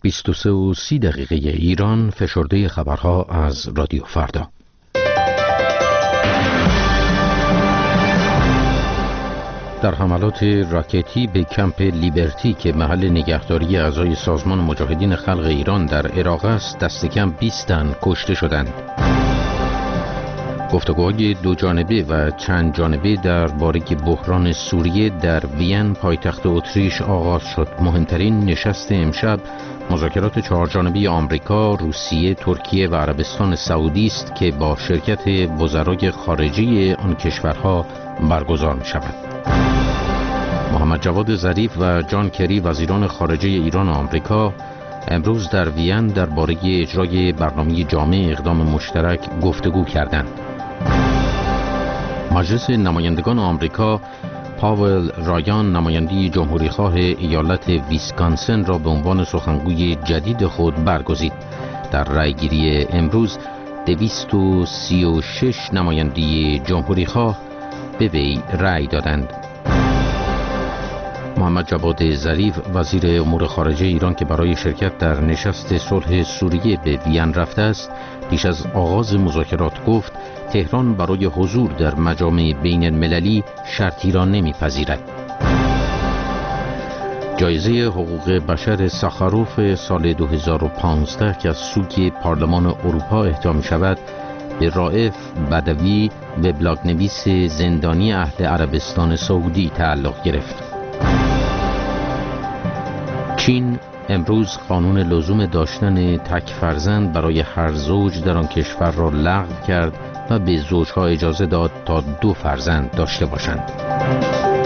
23:30 ایران، فشرده خبرها از رادیو فردا. در حملات راکتی به کمپ لیبرتی که محل نگهداری اعضای سازمان مجاهدین خلق ایران در عراق است، دست کم 20 تن کشته شدند. گفتگوهای دو جانبه و چند جانبه درباره بحران سوریه در وین، پایتخت اتریش آغاز شد. مهمترین نشست امشب مذاکرات 4 جانبه آمریکا، روسیه، ترکیه و عربستان سعودی است که با شرکت وزرای خارجه آن کشورها برگزار می شود. محمد جواد ظریف و جان کری، وزیران خارجه ایران و آمریکا، امروز در وین درباره اجرای برنامه جامع اقدام مشترک گفتگو کردند. مجلس نمایندگان آمریکا پاول رایان، نماینده جمهوریخواه ایالت ویسکانسن، را به عنوان سخنگوی جدید خود برگزید. در رأیگیری امروز 236 نماینده جمهوریخواه به وی رأی دادند. محمد جواد ظریف، وزیر امور خارجه ایران که برای شرکت در نشست صلح سوریه به وین رفته است، پیش از آغاز مذاکرات گفت تهران برای حضور در مجامع بین المللی شرطی را نمیپذیرد. جایزه حقوق بشر ساخاروف سال 2015 که از سوی پارلمان اروپا اهدا می شود، به رائف بدوی، وبلاگ نویس زندانی اهل عربستان سعودی تعلق گرفت. چین امروز قانون لزوم داشتن تک فرزند برای هر زوج در آن کشور را لغو کرد و به زوجها اجازه داد تا 2 فرزند داشته باشند.